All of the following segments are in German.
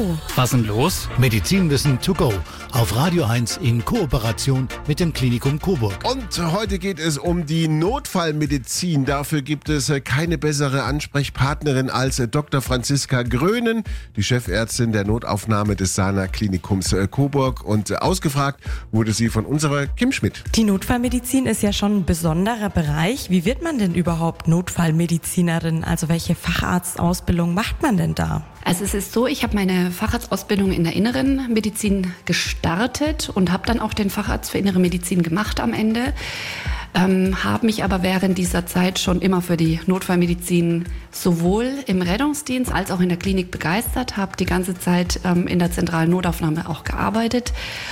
Was denn los? Medizinwissen to go auf Radio 1 in Kooperation mit dem Klinikum Coburg. Und heute geht es um die Notfallmedizin. Dafür gibt es keine bessere Ansprechpartnerin als Dr. Franziska Grönen, die Chefärztin der Notaufnahme des Sana Klinikums Coburg. Und ausgefragt wurde sie von unserer Kim Schmidt. Die Notfallmedizin ist ja schon ein besonderer Bereich. Wie wird man denn überhaupt Notfallmedizinerin? Also welche Facharztausbildung macht man denn da? Also es ist so, ich habe meine Facharztausbildung in der Inneren Medizin gestartet und habe dann auch den Facharzt für Innere Medizin gemacht am Ende. Habe mich aber während dieser Zeit schon immer für die Notfallmedizin sowohl im Rettungsdienst als auch in der Klinik begeistert, habe die ganze Zeit in der zentralen Notaufnahme auch gearbeitet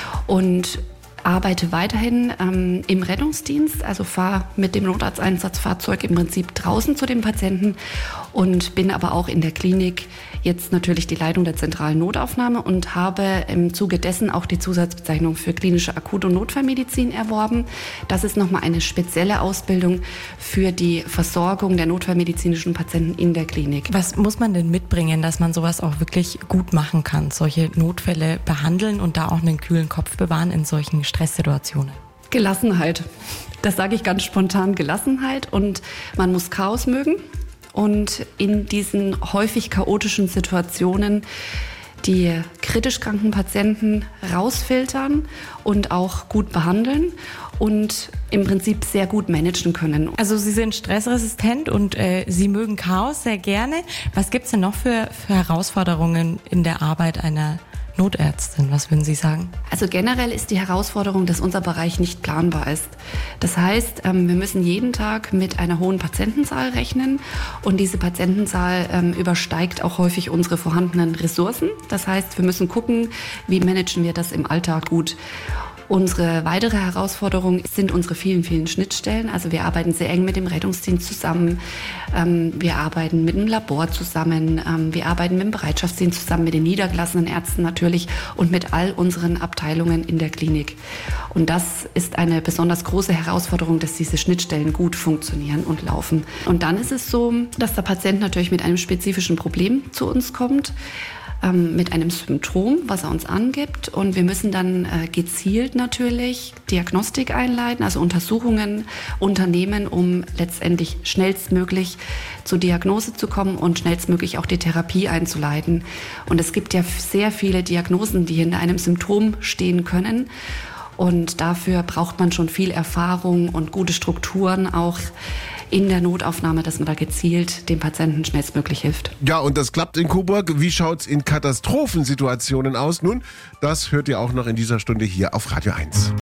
und arbeite weiterhin im Rettungsdienst, also fahre mit dem Notarzteinsatzfahrzeug im Prinzip draußen zu den Patienten und bin aber auch in der Klinik jetzt natürlich die Leitung der zentralen Notaufnahme und habe im Zuge dessen auch die Zusatzbezeichnung für klinische Akut- und Notfallmedizin erworben. Das ist nochmal eine spezielle Ausbildung für die Versorgung der notfallmedizinischen Patienten in der Klinik. Was muss man denn mitbringen, dass man sowas auch wirklich gut machen kann, solche Notfälle behandeln und da auch einen kühlen Kopf bewahren in solchen Stresssituationen? Gelassenheit. Das sage ich ganz spontan, Gelassenheit. Und man muss Chaos mögen. Und in diesen häufig chaotischen Situationen die kritisch kranken Patienten rausfiltern und auch gut behandeln und im Prinzip sehr gut managen können. Also Sie sind stressresistent und Sie mögen Chaos sehr gerne. Was gibt es denn noch für Herausforderungen in der Arbeit einer Notärztin, was würden Sie sagen? Also generell ist die Herausforderung, dass unser Bereich nicht planbar ist. Das heißt, wir müssen jeden Tag mit einer hohen Patientenzahl rechnen und diese Patientenzahl übersteigt auch häufig unsere vorhandenen Ressourcen. Das heißt, wir müssen gucken, wie managen wir das im Alltag gut. Unsere weitere Herausforderung sind unsere vielen, vielen Schnittstellen. Also wir arbeiten sehr eng mit dem Rettungsdienst zusammen, wir arbeiten mit dem Labor zusammen, wir arbeiten mit dem Bereitschaftsdienst zusammen, mit den niedergelassenen Ärzten natürlich und mit all unseren Abteilungen in der Klinik. Und das ist eine besonders große Herausforderung, dass diese Schnittstellen gut funktionieren und laufen. Und dann ist es so, dass der Patient natürlich mit einem spezifischen Problem zu uns kommt, mit einem Symptom, was er uns angibt. Und wir müssen dann gezielt natürlich Diagnostik einleiten, also Untersuchungen unternehmen, um letztendlich schnellstmöglich zur Diagnose zu kommen und schnellstmöglich auch die Therapie einzuleiten. Und es gibt ja sehr viele Diagnosen, die hinter einem Symptom stehen können. Und dafür braucht man schon viel Erfahrung und gute Strukturen auch in der Notaufnahme, dass man da gezielt dem Patienten schnellstmöglich hilft. Ja, und das klappt in Coburg. Wie schaut's in Katastrophensituationen aus? Nun, das hört ihr auch noch in dieser Stunde hier auf Radio 1.